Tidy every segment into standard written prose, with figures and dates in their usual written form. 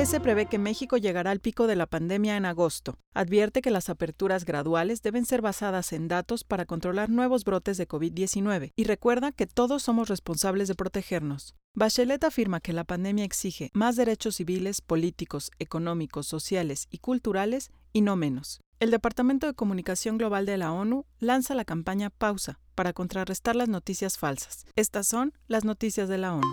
OMS prevé que México llegará al pico de la pandemia en agosto. Advierte que las aperturas graduales deben ser basadas en datos para controlar nuevos brotes de COVID-19 y recuerda que todos somos responsables de protegernos. Bachelet afirma que la pandemia exige más derechos civiles, políticos, económicos, sociales y culturales y no menos. El Departamento de Comunicación Global de la ONU lanza la campaña Pausa para contrarrestar las noticias falsas. Estas son las noticias de la ONU.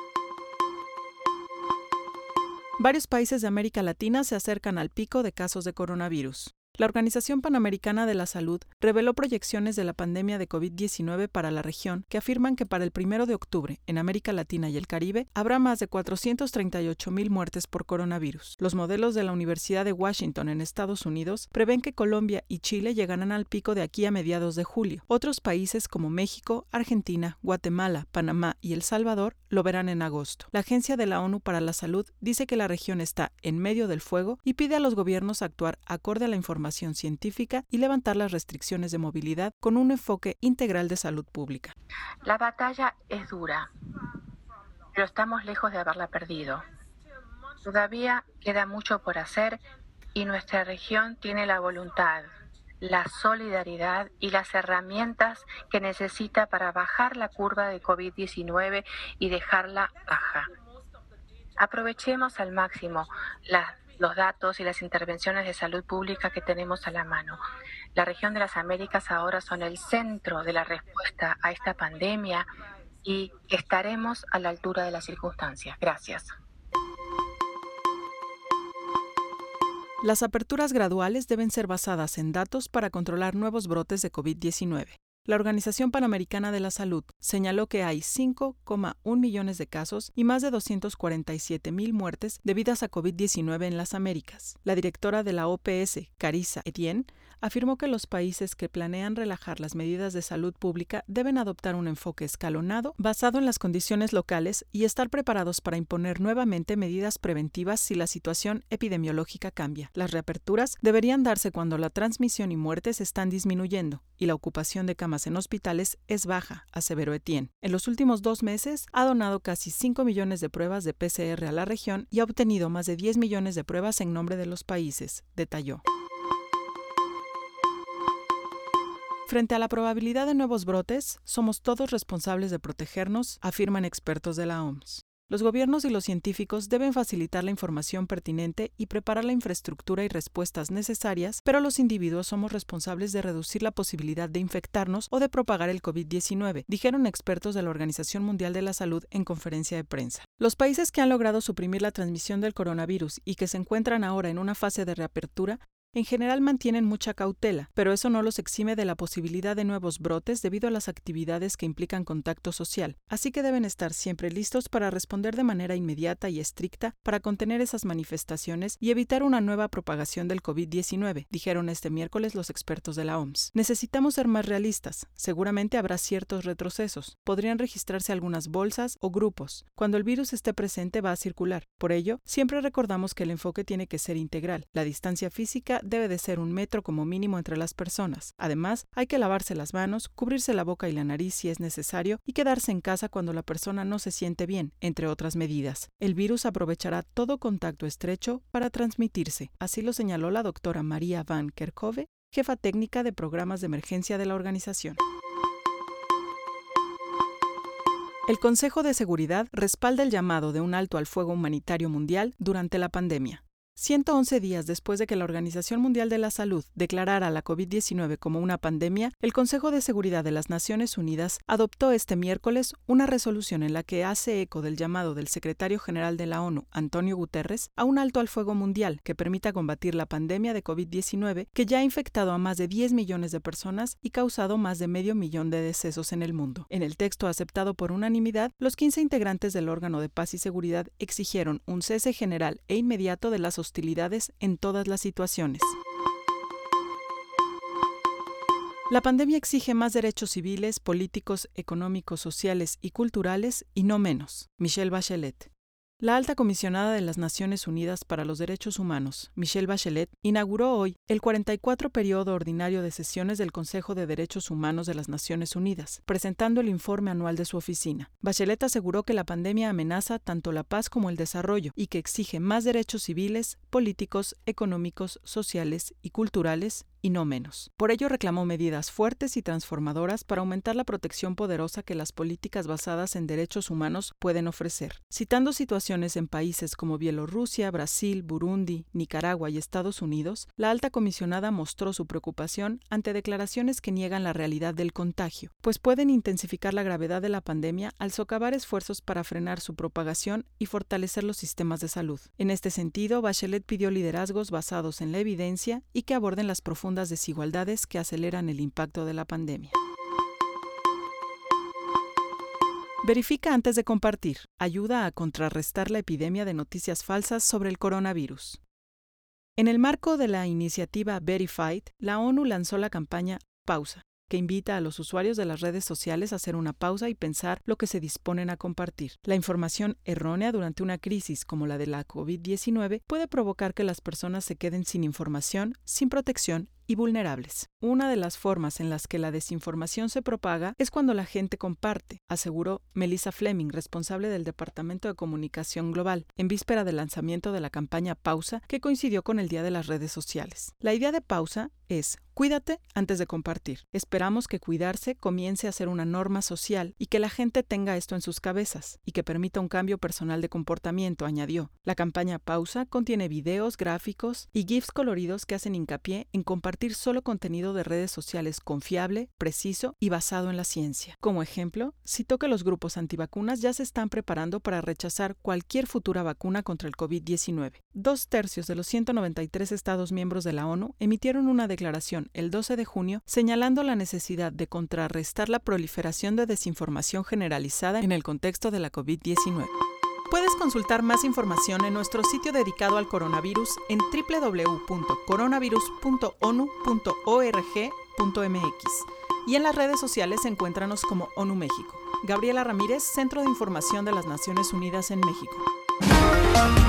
Varios países de América Latina se acercan al pico de casos de coronavirus. La Organización Panamericana de la Salud reveló proyecciones de la pandemia de COVID-19 para la región que afirman que para el 1 de octubre, en América Latina y el Caribe, habrá más de 438,000 muertes por coronavirus. Los modelos de la Universidad de Washington en Estados Unidos prevén que Colombia y Chile llegarán al pico de aquí a mediados de julio. Otros países como México, Argentina, Guatemala, Panamá y El Salvador lo verán en agosto. La Agencia de la ONU para la Salud dice que la región está en medio del fuego y pide a los gobiernos actuar acorde a la información científica y levantar las restricciones de movilidad con un enfoque integral de salud pública. La batalla es dura, pero estamos lejos de haberla perdido. Todavía queda mucho por hacer y nuestra región tiene la voluntad, la solidaridad y las herramientas que necesita para bajar la curva de COVID-19 y dejarla baja. Aprovechemos al máximo los datos y las intervenciones de salud pública que tenemos a la mano. La región de las Américas ahora son el centro de la respuesta a esta pandemia y estaremos a la altura de las circunstancias. Gracias. Las aperturas graduales deben ser basadas en datos para controlar nuevos brotes de COVID-19. La Organización Panamericana de la Salud señaló que hay 5,1 millones de casos y más de 247,000 muertes debidas a COVID-19 en las Américas. La directora de la OPS, Carissa Etienne, afirmó que los países que planean relajar las medidas de salud pública deben adoptar un enfoque escalonado basado en las condiciones locales y estar preparados para imponer nuevamente medidas preventivas si la situación epidemiológica cambia. Las reaperturas deberían darse cuando la transmisión y muertes están disminuyendo y la ocupación de camas en hospitales es baja, aseveró Etienne. En los últimos 2 meses ha donado casi 5 millones de pruebas de PCR a la región y ha obtenido más de 10 millones de pruebas en nombre de los países, detalló. Frente a la probabilidad de nuevos brotes, somos todos responsables de protegernos, afirman expertos de la OMS. Los gobiernos y los científicos deben facilitar la información pertinente y preparar la infraestructura y respuestas necesarias, pero los individuos somos responsables de reducir la posibilidad de infectarnos o de propagar el COVID-19, dijeron expertos de la Organización Mundial de la Salud en conferencia de prensa. Los países que han logrado suprimir la transmisión del coronavirus y que se encuentran ahora en una fase de reapertura en general mantienen mucha cautela, pero eso no los exime de la posibilidad de nuevos brotes debido a las actividades que implican contacto social, así que deben estar siempre listos para responder de manera inmediata y estricta para contener esas manifestaciones y evitar una nueva propagación del COVID-19, dijeron este miércoles los expertos de la OMS. Necesitamos ser más realistas, seguramente habrá ciertos retrocesos, podrían registrarse algunas bolsas o grupos. Cuando el virus esté presente va a circular, por ello, siempre recordamos que el enfoque tiene que ser integral, la distancia física debe de ser 1 metro como mínimo entre las personas. Además, hay que lavarse las manos, cubrirse la boca y la nariz si es necesario y quedarse en casa cuando la persona no se siente bien, entre otras medidas. El virus aprovechará todo contacto estrecho para transmitirse. Así lo señaló la doctora María Van Kerkhove, jefa técnica de programas de emergencia de la organización. El Consejo de Seguridad respalda el llamado de un alto al fuego humanitario mundial durante la pandemia. 111 días después de que la Organización Mundial de la Salud declarara la COVID-19 como una pandemia, el Consejo de Seguridad de las Naciones Unidas adoptó este miércoles una resolución en la que hace eco del llamado del secretario general de la ONU, Antonio Guterres, a un alto al fuego mundial que permita combatir la pandemia de COVID-19 que ya ha infectado a más de 10 millones de personas y causado más de 500,000 de decesos en el mundo. En el texto aceptado por unanimidad, los 15 integrantes del órgano de paz y seguridad exigieron un cese general e inmediato de las hostilidades en todas las situaciones. La pandemia exige más derechos civiles, políticos, económicos, sociales y culturales y no menos. Michelle Bachelet. La alta comisionada de las Naciones Unidas para los Derechos Humanos, Michelle Bachelet, inauguró hoy el 44 periodo ordinario de sesiones del Consejo de Derechos Humanos de las Naciones Unidas, presentando el informe anual de su oficina. Bachelet aseguró que la pandemia amenaza tanto la paz como el desarrollo y que exige más derechos civiles, políticos, económicos, sociales y culturales, y no menos. Por ello reclamó medidas fuertes y transformadoras para aumentar la protección poderosa que las políticas basadas en derechos humanos pueden ofrecer. Citando situaciones en países como Bielorrusia, Brasil, Burundi, Nicaragua y Estados Unidos, la alta comisionada mostró su preocupación ante declaraciones que niegan la realidad del contagio, pues pueden intensificar la gravedad de la pandemia al socavar esfuerzos para frenar su propagación y fortalecer los sistemas de salud. En este sentido, Bachelet pidió liderazgos basados en la evidencia y que aborden las profundas desigualdades que aceleran el impacto de la pandemia. Verifica antes de compartir. Ayuda a contrarrestar la epidemia de noticias falsas sobre el coronavirus. En el marco de la iniciativa Verified, la ONU lanzó la campaña Pausa, que invita a los usuarios de las redes sociales a hacer una pausa y pensar lo que se disponen a compartir. La información errónea durante una crisis como la de la COVID-19 puede provocar que las personas se queden sin información, sin protección y vulnerables. Una de las formas en las que la desinformación se propaga es cuando la gente comparte, aseguró Melissa Fleming, responsable del Departamento de Comunicación Global, en víspera del lanzamiento de la campaña Pausa, que coincidió con el Día de las Redes Sociales. La idea de Pausa es: cuídate antes de compartir. Esperamos que cuidarse comience a ser una norma social y que la gente tenga esto en sus cabezas y que permita un cambio personal de comportamiento, añadió. La campaña Pausa contiene videos, gráficos y GIFs coloridos que hacen hincapié en compartir solo contenido de redes sociales confiable, preciso y basado en la ciencia. Como ejemplo, citó que los grupos antivacunas ya se están preparando para rechazar cualquier futura vacuna contra el COVID-19. 2/3 de los 193 Estados miembros de la ONU emitieron una declaración el 12 de junio señalando la necesidad de contrarrestar la proliferación de desinformación generalizada en el contexto de la COVID-19. Puedes consultar más información en nuestro sitio dedicado al coronavirus en www.coronavirus.onu.org.mx y en las redes sociales encuéntranos como ONU México. Gabriela Ramírez, Centro de Información de las Naciones Unidas en México.